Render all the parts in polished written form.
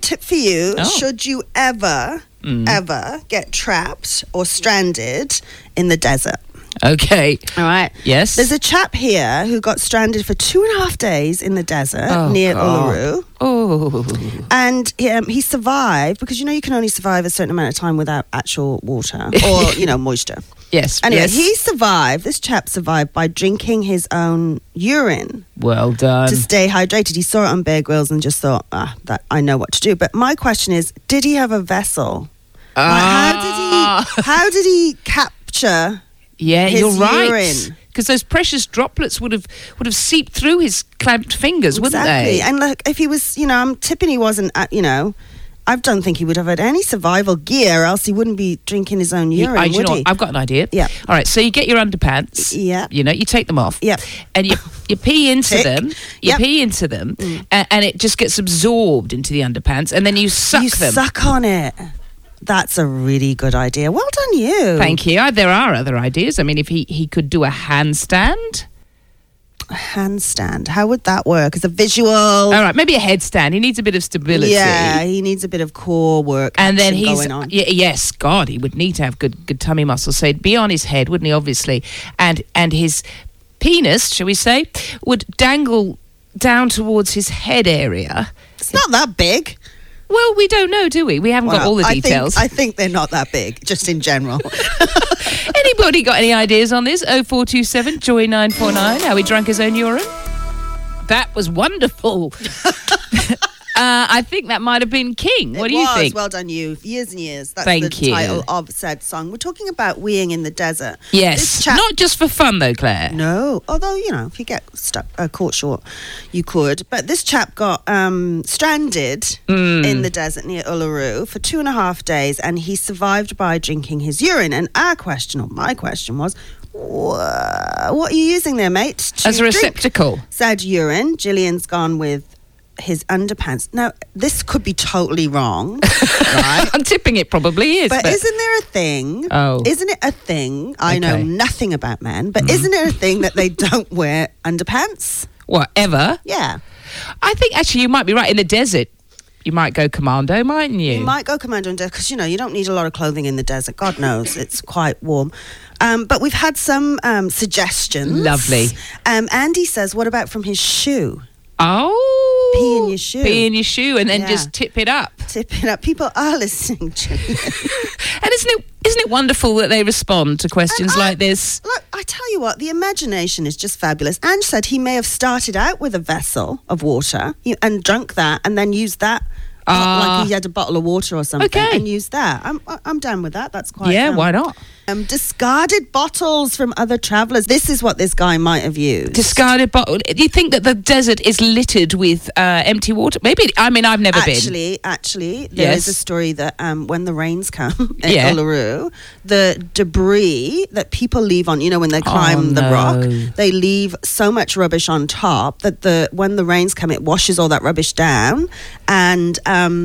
tip for you. Oh. Should you ever get trapped or stranded in the desert? Okay. All right. Yes. There's a chap here who got stranded for 2.5 days in the desert near Uluru. Oh. And he survived because, you can only survive a certain amount of time without actual water or, moisture. Yes. Anyway, yes. this chap survived by drinking his own urine Well done. to stay hydrated. He saw it on Bear Grylls and just thought, that I know what to do. But my question is, did he have a vessel? How did he capture his you're right. urine? Because those precious droplets would have seeped through his clamped fingers, wouldn't they? And look, if he was, I'm tipping he wasn't, I don't think he would have had any survival gear, else he wouldn't be drinking his own urine, would he? I've got an idea. Yeah. All right, so you get your underpants. Yeah. You take them off. Yeah. And you pee into Tick. them. You Yep. pee into them, and it just gets absorbed into the underpants, and then you suck You them. suck on it. That's a really good idea. Well done, you. Thank you. There are other ideas. I mean, if he could do a handstand. A handstand. How would that work? As a visual. All right, maybe a headstand. He needs a bit of stability. Yeah, he needs a bit of core work. And then he's going on. yes, God, he would need to have good tummy muscles. So he'd be on his head, wouldn't he? Obviously, and his penis, shall we say, would dangle down towards his head area. It's not that big. Well, we don't know, do we? We haven't got all the details. I think they're not that big, just in general. Anybody got any ideas on this? 0427 Joy 949. How he drank his own urine? That was wonderful. I think that might have been King. What do you think? Well done, you. Years and years. That's Thank the you. title of said song. We're talking about weeing in the desert. Yes. This chap- Not just for fun, though, Claire. No, although, if you get caught short, you could. But this chap got stranded in the desert near Uluru for 2.5 days, and he survived by drinking his urine. And my question was, what are you using there, mate? As a drink receptacle. said urine. Gillian's gone with his underpants. Now, this could be totally wrong, right? I'm tipping it probably is. But isn't there a thing? Oh. Isn't it a thing? I know Okay. nothing about men, but isn't it a thing that they don't wear underpants? Whatever. Yeah. I think actually you might be right. In the desert, you might go commando, mightn't you? You might go commando in desert because, you don't need a lot of clothing in the desert. God knows, it's quite warm. But we've had some suggestions. Lovely. Andy says, what about from his shoe? Oh. Pee in your shoe. Pee in your shoe and then Yeah. just tip it up. Tip it up. People are listening, Gillian. And isn't it wonderful that they respond to questions like this? Look, I tell you what, the imagination is just fabulous. Ange said he may have started out with a vessel of water and drunk that and then used that like he had a bottle of water or something and used that. I'm down with that. That's quite... Yeah, why not? Discarded bottles from other travellers. This is what this guy might have used. Discarded bottle. Do you think that the desert is littered with empty water? Maybe. I mean, I've never been. Actually, there is Yes. a story that when the rains come in Yeah. Uluru, the debris that people leave on, when they climb the rock, they leave so much rubbish on top that when the rains come, it washes all that rubbish down, and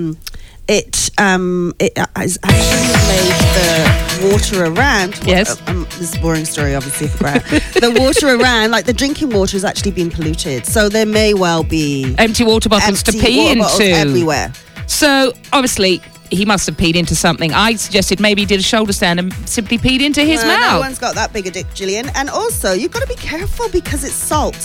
it has actually made the water around. Yes. This is a boring story, obviously, for Brad. The water around, like the drinking water, has actually been polluted. So there may well be Empty water bottles to empty pee water bottles into. everywhere. So, obviously, he must have peed into something. I suggested maybe he did a shoulder stand and simply peed into his No mouth. one's got that big a dick, Gillian. And also, you've got to be careful because it's salt.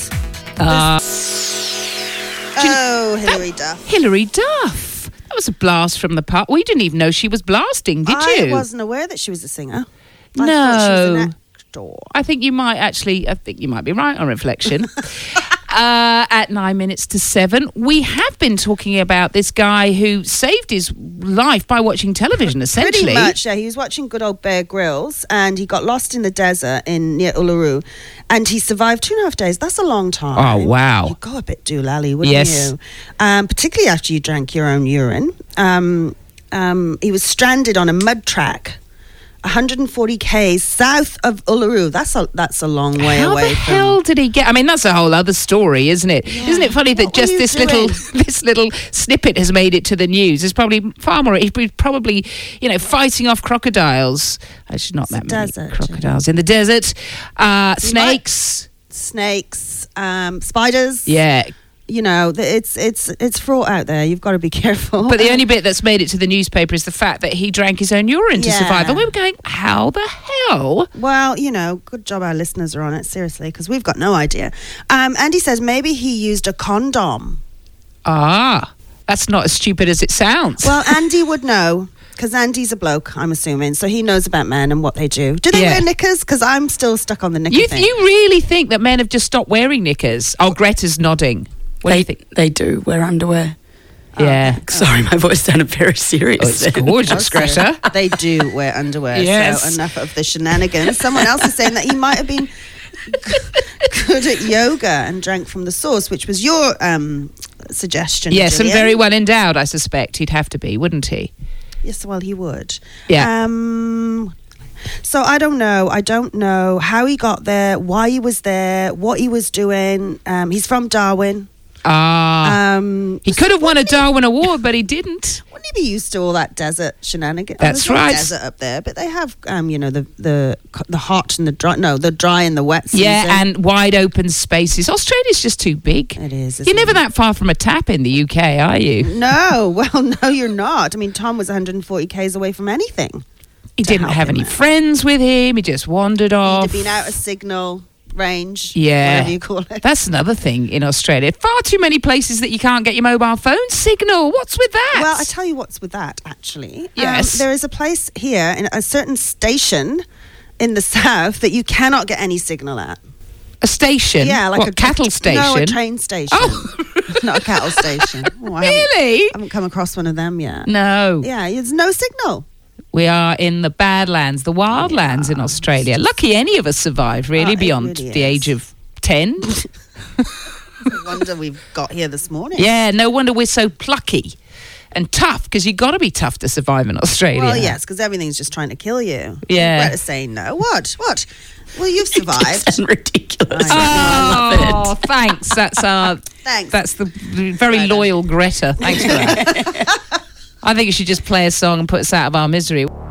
Hilary Duff. Hilary Duff. That was a blast from the past. We didn't even know she was blasting, did you? I wasn't aware that she was a singer. I No. thought she was an actor. I think you might be right on reflection. At 9 minutes to 7, we have been talking about this guy who saved his life by watching television, essentially. Pretty much, yeah. He was watching good old Bear Grylls and he got lost in the desert near Uluru and he survived 2.5 days. That's a long time. Oh, wow. You'd go a bit doolally, wouldn't Yes. you? Particularly after you drank your own urine. He was stranded on a mud track 140 k's south of Uluru. That's a long way How away. the hell did he get? I mean, that's a whole other story, isn't it? Yeah. Isn't it funny that What were just you this doing? little snippet has made it to the news? There's probably far more. He's probably, fighting off crocodiles. Actually, not that many desert, crocodiles in the desert. Snakes. Snakes, spiders. Yeah. You know, it's fraught out there. You've got to be careful. But the only bit that's made it to the newspaper is the fact that he drank his own urine to survive. And we were going, how the hell? Well, you know, good job our listeners are on it, seriously, because we've got no idea. Andy says maybe he used a condom. Ah, that's not as stupid as it sounds. Well, Andy would know. Because Andy's a bloke, I'm assuming, so he knows about men and what they do. Do they wear knickers? Because I'm still stuck on the knicker thing. You really think that men have just stopped wearing knickers? Oh, Greta's nodding. What do you think? They do wear underwear. Yeah. Sorry, my voice sounded very serious. It's gorgeous, Greta. They do wear underwear. Yes. So enough of the shenanigans. Someone else is saying that he might have been good at yoga and drank from the source, which was your suggestion. Yes, Gillian. and very well endowed, I suspect. He'd have to be, wouldn't he? Yes, well, he would. Yeah. So I don't know. I don't know how he got there, why he was there, what he was doing. He's from Darwin. He could have won a Darwin Award, but he didn't. Wouldn't he be used to all that desert shenanigans? That's there's no right. desert up there, but they have, you know, the hot and the dry. No, the dry and the wet season. Yeah, and wide open spaces. Australia's just too big. It is. You're never that far from a tap in the UK, are you? No, well, no, you're not. I mean, Tom was 140 k's away from anything. He didn't have any friends with him. He just wandered off. He'd have been out of signal range. Yeah. Whatever you call it. That's another thing in Australia. Far too many places that you can't get your mobile phone signal. What's with that? Well, I tell you what's with that, actually. Yes. There is a place here in a certain station in the south that you cannot get any signal at. A station? Yeah, like what, a cattle station? No, a train station. Oh. Not a cattle station. Oh, Really? I haven't come across one of them yet. No. Yeah, there's no signal. We are in the Badlands, the wildlands in Australia. Lucky any of us survived, really, beyond really the age of 10. No wonder we've got here this morning. Yeah, no wonder we're so plucky and tough, because you've got to be tough to survive in Australia. Well, yes, because everything's just trying to kill you. Yeah. Better say no. What? Well, you've survived. It's ridiculous. I I love it. Thanks. Thanks. That's the very loyal Greta. Thanks for that. I think you should just play a song and put us out of our misery.